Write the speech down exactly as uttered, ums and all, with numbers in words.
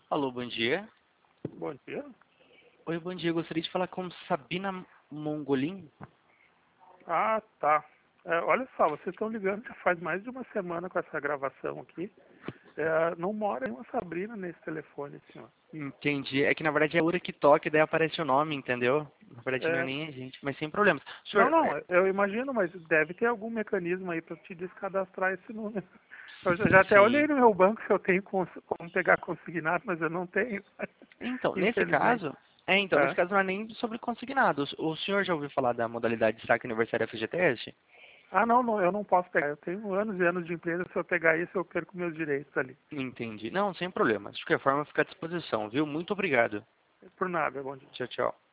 Alô, bom dia. Bom dia. Oi, bom dia. Eu gostaria de falar com Sabina Mongolin. Ah, tá. É, olha só, vocês estão ligando já faz mais de uma semana com essa gravação aqui. É, não mora nenhuma Sabrina nesse telefone, senhor. Entendi. É que na verdade é a Ura que toca e daí aparece o nome, entendeu? Na verdade não é É, nem a gente, mas sem problemas. não, Senhor, não, é, eu imagino, mas deve ter algum mecanismo aí para te descadastrar esse número. Eu já já até olhei sim. no meu banco se eu tenho cons- como pegar consignado, mas eu não tenho, Então, nesse infelizmente. caso, é, então, nesse É. caso não é nem sobre consignados. O senhor já ouviu falar da modalidade de saque aniversário F G T S? Ah, não, não, eu não posso pegar. Eu tenho anos e anos de empresa, se eu pegar isso, eu perco meus direitos ali. Entendi. Não, sem problemas. De qualquer forma, fica à disposição, viu? Muito obrigado. Por nada, bom dia. Tchau, tchau.